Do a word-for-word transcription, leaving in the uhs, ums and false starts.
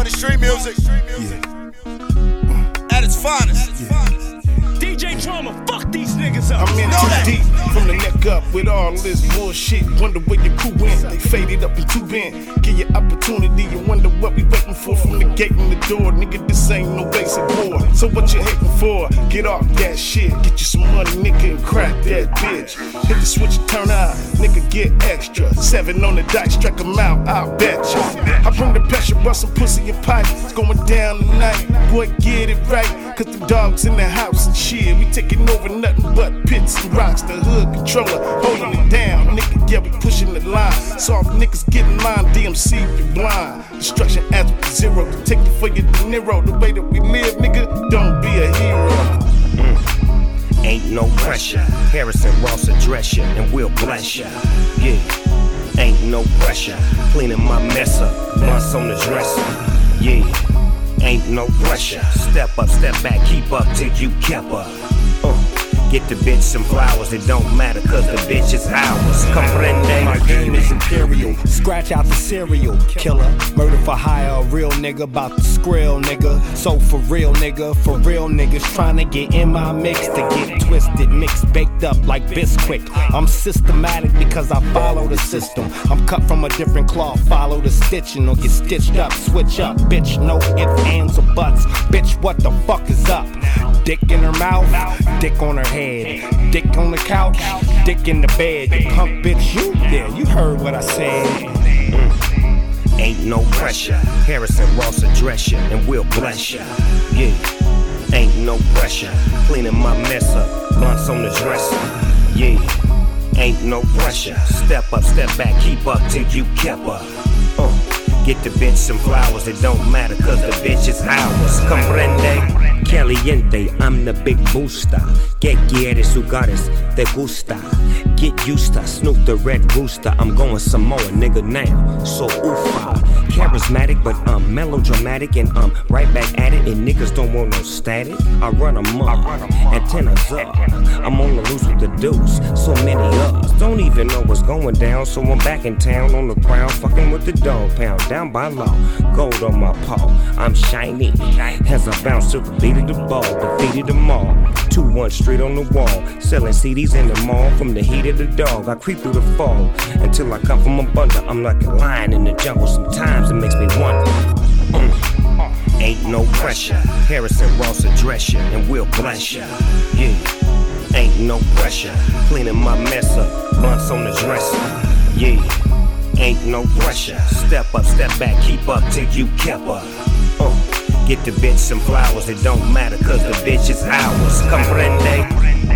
know the street music. Yeah. At its finest. Yeah. D J Drama, fuck these niggas up. I'm in too deep, from the neck up with all this bullshit. Wonder where your crew went, they faded up in two bend. Give you opportunity, you wonder what we waiting for. From the gate in the door, nigga, this ain't no basic war. So what you hating for? Get off that shit, get you some money, nigga, and crack that bitch. Hit the switch and turn out, nigga, get extra. Seven on the dice, strike them out, I'll bet you. I bring the pressure, bust some pussy and pipe. It's going down tonight, boy, get it right. Cause the dogs in the house and shit. We taking over nothing but pits and rocks. The hood controller holding it down, nigga. Yeah, we pushing the line. Soft niggas getting mine. D M C, you blind. Destruction as zero. Take it for your De Niro. The way that we live, nigga. Don't be a hero. Mm. Ain't no pressure. Harrison Ross address ya and we'll bless ya. Yeah. Ain't no pressure. Cleaning my mess up. Months on the dresser. Yeah. Ain't no pressure. Step up, step back, keep up till you kept up. Uh, get the bitch some flowers, it don't matter cause the bitch is ours. Comprende? My game is imperial. Scratch out the serial killer. Murder for hire, a real nigga about to skrill, nigga. So for real, nigga, for real niggas trying to get in my mix to get twisted, mixed, baked up like Bisquick. I'm systematic because I follow the system. I'm cut from a different cloth, follow the stitching or get stitched up, switch up, bitch, no ifs, ands, or buts. Bitch, what the fuck is up? Dick in her mouth, dick on her head, dick on the couch, dick in the bed. You punk bitch, you there, you heard what I said. Mm. Ain't no pressure. Harrison Ross address ya and we'll bless ya. Yeah. Ain't no pressure. Cleaning my mess up, blunts on the dresser. Yeah. Ain't no pressure. Step up, step back, keep up till you kept up. Uh. Get the bitch some flowers, it don't matter cause the bitch is ours. Comprende? Caliente, I'm the big booster. Que quieres, lugares, te gusta. Get used to Snoop the Red Rooster. I'm going Samoa, nigga, now. So oofa. Charismatic, but I'm melodramatic. And I'm right back at it. And niggas don't want no static. I run them up. Antennas up. I'm on the loose with the deuce. So many of us don't even know what's going down. So I'm back in town on the ground, fucking with the dog pound. Down by law, gold on my paw. I'm shiny as I bounce to the beat of the ball. Defeated them all. two one straight on the wall. Selling C Ds in the mall from the heat of the dog. I creep through the fall until I come from a bundle. I'm like a lion in the jungle. Sometimes it makes me wonder. Mm. Ain't no pressure. Harrison Ross address ya and we'll bless ya. Yeah. Ain't no pressure. Cleaning my mess up. Blunts on the dresser. Yeah. Ain't no pressure. Step up, step back, keep up till you kept up. Uh, get the bitch some flowers, it don't matter cause the bitch is ours. Comprende?